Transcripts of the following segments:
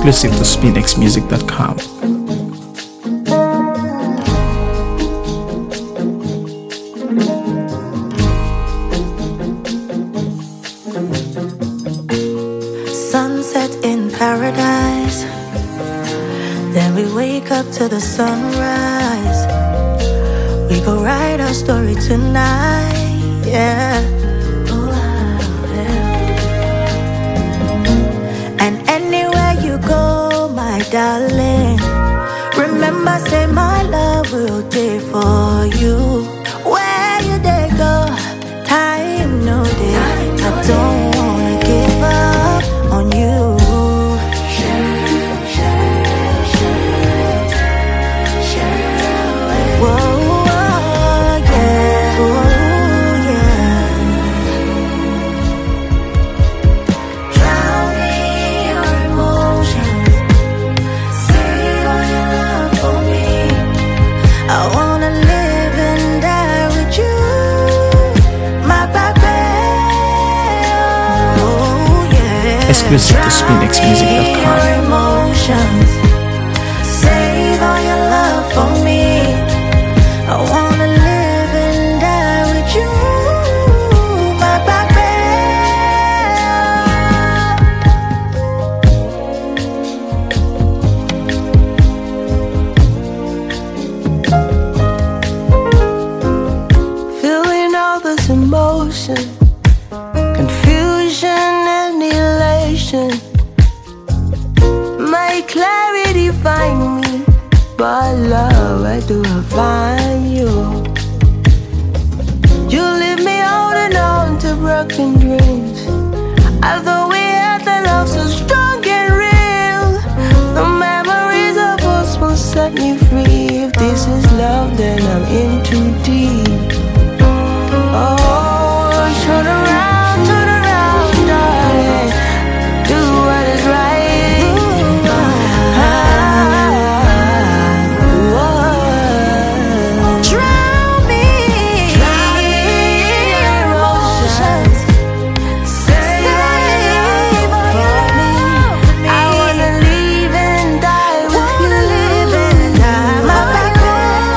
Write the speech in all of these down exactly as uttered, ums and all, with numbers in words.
Exclusive to spin x music dot com. Sunset in paradise, then we wake up to the sunrise. We go write our story tonight, yeah. Oh, yeah. And anywhere you go, my darling, remember, say my love will day for you. Where you they go, time no day. I don't wanna give up on you. Exclusive to spin x music dot com. Save all your love for me. I wanna live and die with you, my baby. Feeling all this emotion, confusion and elation. My clarity find me, but love, where do I find you? You leave me holding on to broken dreams. Although we had the love so strong and real, the memories of us will set me free. If this is love, then I'm in too deep. Oh, turn around, turn around, darling. Do what is right. Drown me, drown me in your emotions. Save all your love for me. I wanna live and die with you. Live and die, my baby.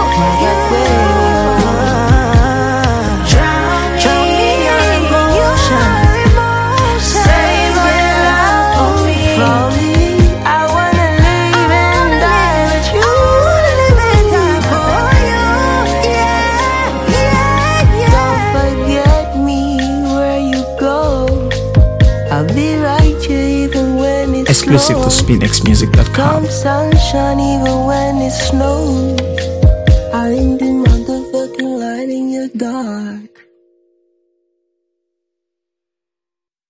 Drown me in your emotions. Save all your love for me. I wanna live and die with you. I wanna live and die for you. Yeah, yeah, yeah. Don't forget me where you go. I'll be right here even when it's Exclusive to slow. spin x music dot com. Come sunshine even when it snows. I'll